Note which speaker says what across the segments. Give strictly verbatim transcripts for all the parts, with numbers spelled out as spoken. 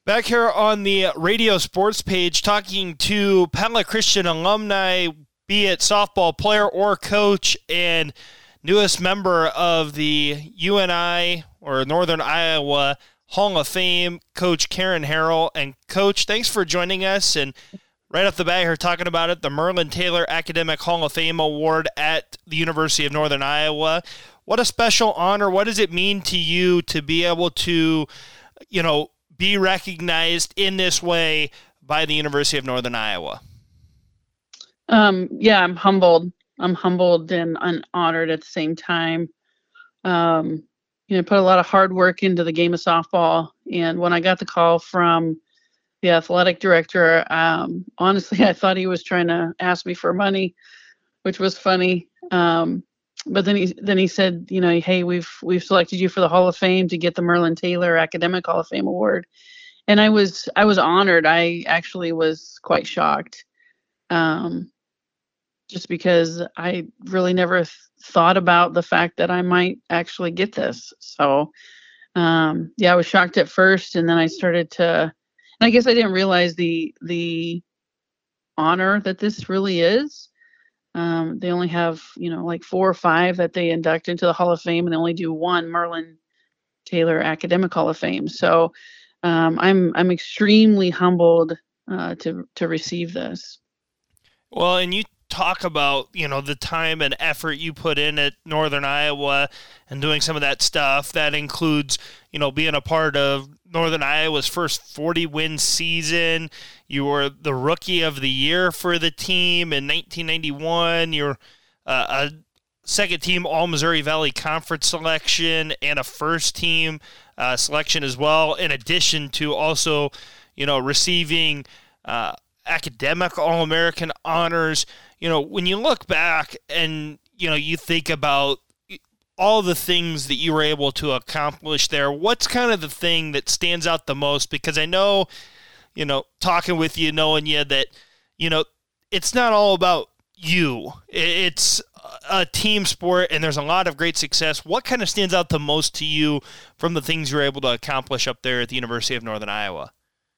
Speaker 1: Back here on the radio sports page, talking to Pella Christian alumni, be it softball player or coach, and newest member of the U N I or Northern Iowa Hall of Fame, Coach Karen Harrell. And Coach, thanks for joining us. And right off the bat here, talking about it, the Merlin Taylor Academic Hall of Fame Award at the University of Northern Iowa. What a special honor. What does it mean to you to be able to, you know, be recognized in this way by the University of Northern Iowa?
Speaker 2: Um, yeah, I'm humbled. I'm humbled and, and honored at the same time. Um, you know, put a lot of hard work into the game of softball. And when I got the call from the athletic director, um, honestly, I thought he was trying to ask me for money, which was funny. Um, but then he then he said, you know, hey, we've we've selected you for the Hall of Fame to get the Merlin Taylor Academic Hall of Fame Award. And I was I was honored. I actually was quite shocked. Um, just because I really never th- thought about the fact that I might actually get this. So, um, yeah, I was shocked at first, and then I started to, and I guess I didn't realize the the honor that this really is. Um, they only have, you know, like four or five that they induct into the Hall of Fame, and they only do one Merlin Taylor Academic Hall of Fame. So, um, I'm I'm extremely humbled uh, to to receive this.
Speaker 1: Well, and you talk about, you know, the time and effort you put in at Northern Iowa and doing some of that stuff. That includes, you know, being a part of Northern Iowa's first forty-win season. You were the Rookie of the Year for the team in nineteen ninety-one. You're uh, a second-team All-Missouri Valley Conference selection and a first-team uh, selection as well, in addition to also, you know, receiving uh, academic All-American honors. You know, when you look back and, you know, you think about all the things that you were able to accomplish there, what's kind of the thing that stands out the most? Because I know, you know, talking with you, knowing you, that, you know, it's not all about you. It's a team sport, and there's a lot of great success. What kind of stands out the most to you from the things you were able to accomplish up there at the University of Northern Iowa?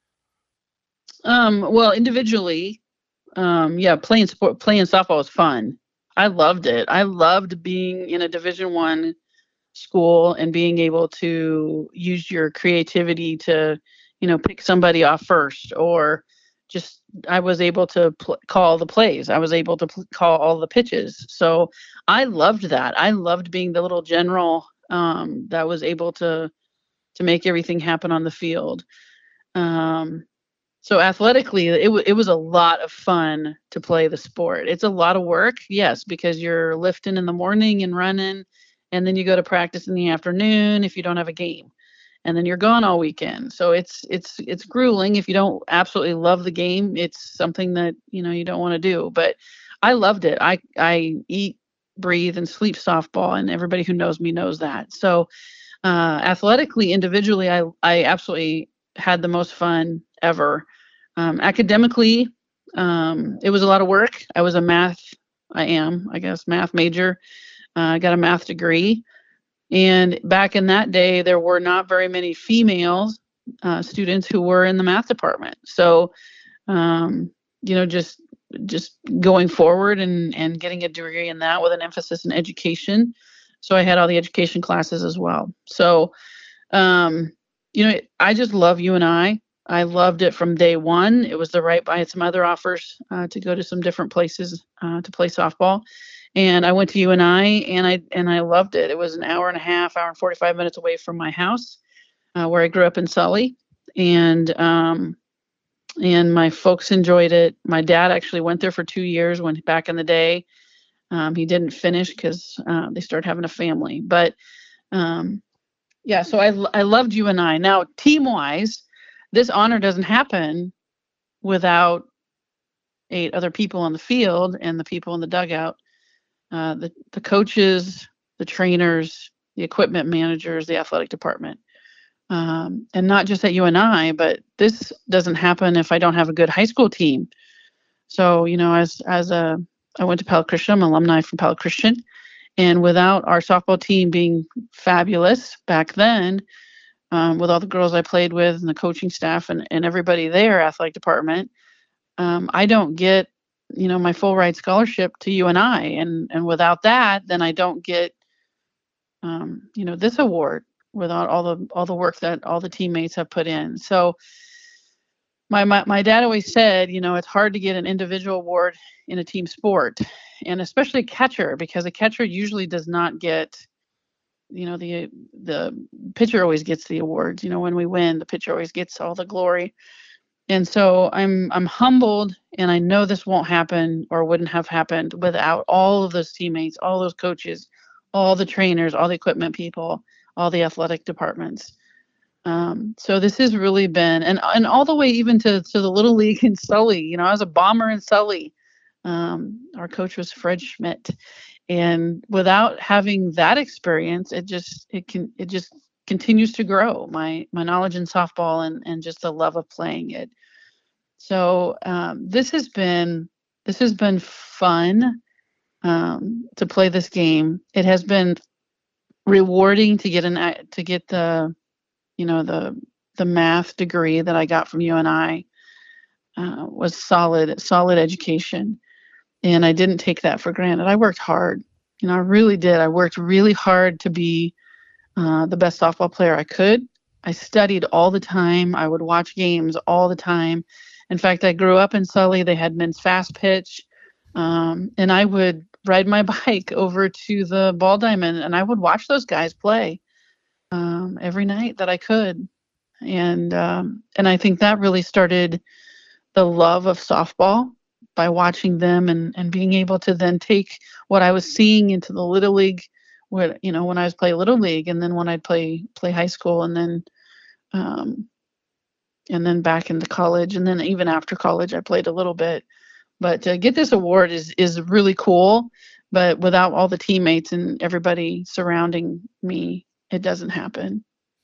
Speaker 2: Um, well, individually, um, yeah, playing sport, playing softball was fun. I loved it. I loved being in a Division One school and being able to use your creativity to, you know, pick somebody off first, or just I was able to pl- call the plays. I was able to pl- call all the pitches. So I loved that. I loved being the little general um, that was able to to make everything happen on the field. Um, So athletically, it, w- it was a lot of fun to play the sport. It's a lot of work, yes, because you're lifting in the morning and running, and then you go to practice in the afternoon if you don't have a game, and then you're gone all weekend. So it's it's it's grueling. If you don't absolutely love the game, it's something that, you know, you don't want to do. But I loved it. I I eat, breathe, and sleep softball, and everybody who knows me knows that. So uh, athletically, individually, I I absolutely had the most fun ever. Um, academically, um, it was a lot of work. I was a math, I am, I guess, math major. Uh, I got a math degree. And back in that day, there were not very many female uh, students who were in the math department. So, um, you know, just just going forward and, and getting a degree in that with an emphasis in education. So I had all the education classes as well. So, um, you know, I just love U N I. I loved it from day one. It was the right. I had some other offers uh, to go to some different places uh, to play softball, and I went to U N I, and I and I loved it. It was an hour and a half, hour and forty-five minutes away from my house, uh, where I grew up in Sully, and um, and my folks enjoyed it. My dad actually went there for two years when back in the day. Um, he didn't finish because uh, they started having a family, but um, yeah. So I I loved U N I. Now team wise, this honor doesn't happen without eight other people on the field and the people in the dugout, uh, the, the coaches, the trainers, the equipment managers, the athletic department. Um, and not just at U N I, but this doesn't happen if I don't have a good high school team. So, you know, as as a, I went to Pella Christian, I'm an alumni from Pella Christian, and without our softball team being fabulous back then, um, with all the girls I played with and the coaching staff and, and everybody there, athletic department, um, I don't get, you know, my full ride scholarship to U N I. And, and without that, then I don't get, um, you know, this award without all the, all the work that all the teammates have put in. So my, my, my dad always said, you know, it's hard to get an individual award in a team sport, and especially a catcher, because a catcher usually does not get, you know, the the pitcher always gets the awards. You know, when we win, the pitcher always gets all the glory. And so I'm I'm humbled, and I know this won't happen or wouldn't have happened without all of those teammates, all those coaches, all the trainers, all the equipment people, all the athletic departments. Um, so this has really been, and and all the way even to to the Little League in Sully. You know, I was a bomber in Sully. Um, our coach was Fred Schmidt. And without having that experience, it just it can it just continues to grow my my knowledge in softball and and just the love of playing it. So um, this has been this has been fun um, to play this game. It has been rewarding to get an to get the you know the the math degree that I got from U N I. Uh, was solid solid education. And I didn't take that for granted. I worked hard. You know, I really did. I worked really hard to be uh, the best softball player I could. I studied all the time. I would watch games all the time. In fact, I grew up in Sully. They had men's fast pitch. Um, and I would ride my bike over to the ball diamond, and I would watch those guys play um, every night that I could. And um, and I think that really started the love of softball, by watching them and, and being able to then take what I was seeing into the Little League, where, you know, when I was playing Little League, and then when I'd play play high school, and then um, and then back into college, and then even after college I played a little bit. But to get this award is is really cool, but without all the teammates and everybody surrounding me, it doesn't happen.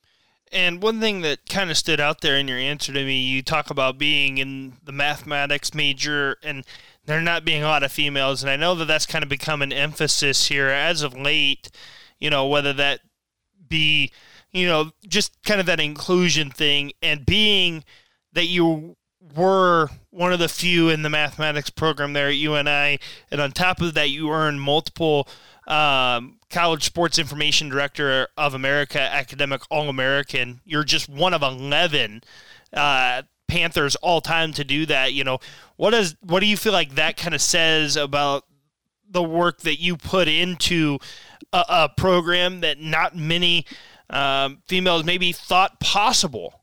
Speaker 1: And one thing that kind of stood out there in your answer to me, you talk about being in the mathematics major and there not being a lot of females. And I know that that's kind of become an emphasis here as of late, you know, whether that be, you know, just kind of that inclusion thing, and being that you were one of the few in the mathematics program there at U N I. And on top of that, you earned multiple um, College Sports Information Director of America, Academic All-American. You're just one of eleven uh, Panthers all time to do that. You know, what is what do you feel like that kind of says about the work that you put into a, a program that not many um, females maybe thought possible?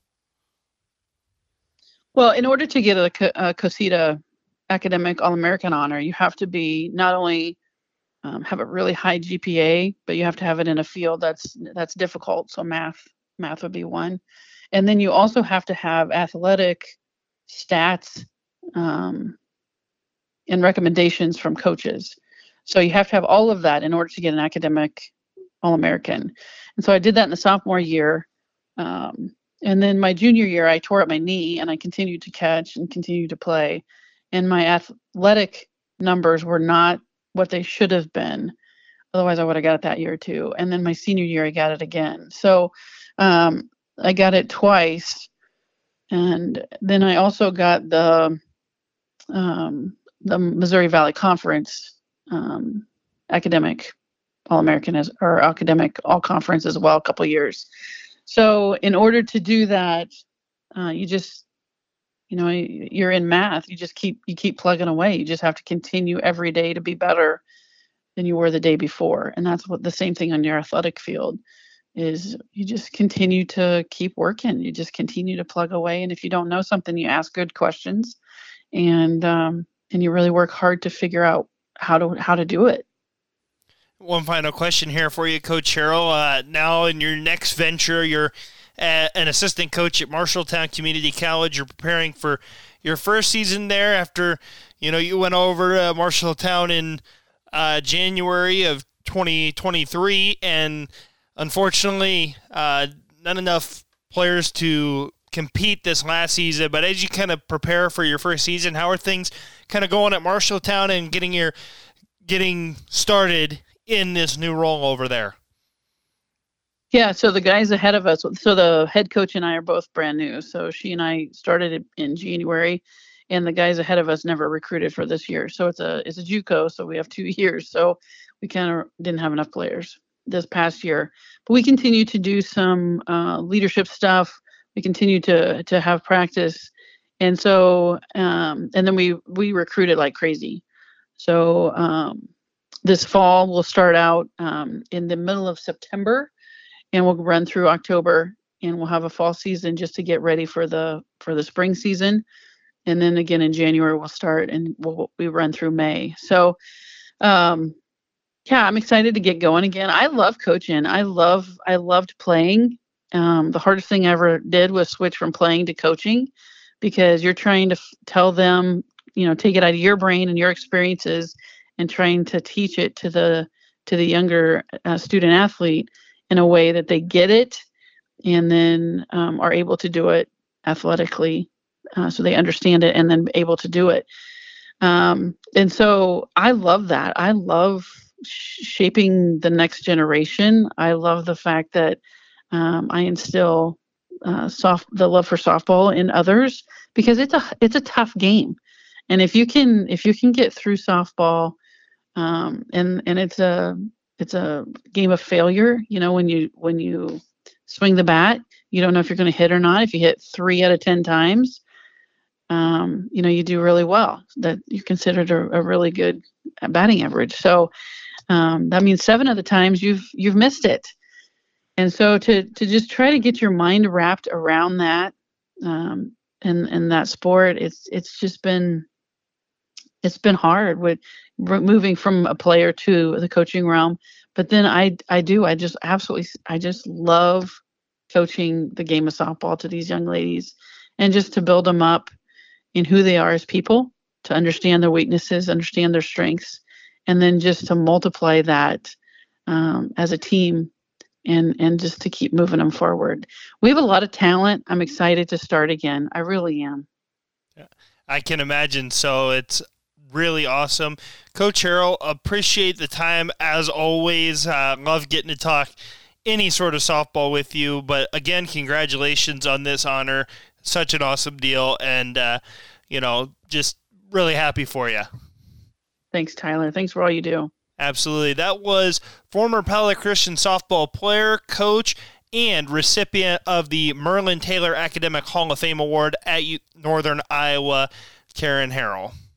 Speaker 2: Well, in order to get a, a COSITA Academic All-American honor, you have to be not only Um, have a really high G P A, but you have to have it in a field that's that's difficult. So math, math would be one, and then you also have to have athletic stats um, and recommendations from coaches. So you have to have all of that in order to get an academic All-American. And so I did that in the sophomore year, um, and then my junior year I tore up my knee, and I continued to catch and continued to play, and my athletic numbers were not what they should have been. Otherwise, I would have got it that year too. And then my senior year, I got it again. So um, I got it twice. And then I also got the um, the Missouri Valley Conference um, academic All-American as or academic All-Conference as well, a couple of years. So in order to do that, uh, you just You know, you're in math. You just keep you keep plugging away. You just have to continue every day to be better than you were the day before. And that's what the same thing on your athletic field is. You just continue to keep working. You just continue to plug away. And if you don't know something, you ask good questions, and um, and you really work hard to figure out how to how to do it.
Speaker 1: One final question here for you, Coach Harrell. Uh, now in your next venture, you're an assistant coach at Marshalltown Community College. You're preparing for your first season there after, you know, you went over to Marshalltown in uh, January of twenty twenty-three, and unfortunately, uh, not enough players to compete this last season. But as you kind of prepare for your first season, how are things kind of going at Marshalltown and getting your getting started in this new role over there?
Speaker 2: Yeah, so the guys ahead of us, so the head coach and I are both brand new. So she and I started in January, and the guys ahead of us never recruited for this year. So it's a it's a JUCO, so we have two years. So we kind of didn't have enough players this past year. But we continue to do some uh, leadership stuff. We continue to to have practice, and so um, and then we we recruited like crazy. So um, this fall we'll start out um, in the middle of September, and we'll run through October, and we'll have a fall season just to get ready for the for the spring season. And then again in January we'll start, and we'll we run through May. So um yeah, I'm excited to get going again. I love coaching. I love I loved playing. Um, the hardest thing I ever did was switch from playing to coaching, because you're trying to f- tell them, you know, take it out of your brain and your experiences, and trying to teach it to the to the younger uh, student athlete in a way that they get it, and then um, are able to do it athletically, uh, so they understand it and then able to do it. Um, and so I love that. I love sh- shaping the next generation. I love the fact that um, I instill uh, soft the love for softball in others, because it's a it's a tough game, and if you can if you can get through softball, um, and and it's a it's a game of failure. You know, when you when you swing the bat, you don't know if you're going to hit or not. If you hit three out of ten times, um, you know, you do really well. That you're considered a, a really good batting average. So um, that means seven of the times you've you've missed it. And so to to just try to get your mind wrapped around that, um, and and that sport, it's it's just been it's been hard with r- moving from a player to the coaching realm. But then I I do I just absolutely I just love coaching the game of softball to these young ladies, and just to build them up in who they are as people, to understand their weaknesses, understand their strengths, and then just to multiply that um, as a team, and and just to keep moving them forward. We have a lot of talent. I'm excited to start again. I really am.
Speaker 1: Yeah, I can imagine. So it's really awesome. Coach Harrell, appreciate the time as always. Uh, love getting to talk any sort of softball with you. But again, congratulations on this honor. Such an awesome deal. And, uh, you know, just really happy for you.
Speaker 2: Thanks, Tyler. Thanks for all you do.
Speaker 1: Absolutely. That was former Pella Christian softball player, coach, and recipient of the Merlin Taylor Academic Hall of Fame Award at Northern Iowa, Karen Harrell.